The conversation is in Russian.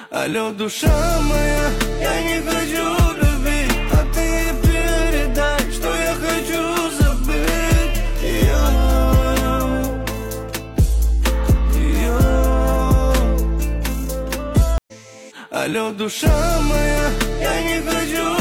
Алло, душа моя, я не хочу любить, а ты передай, что я хочу забыть. Алло, душа моя, я не хочу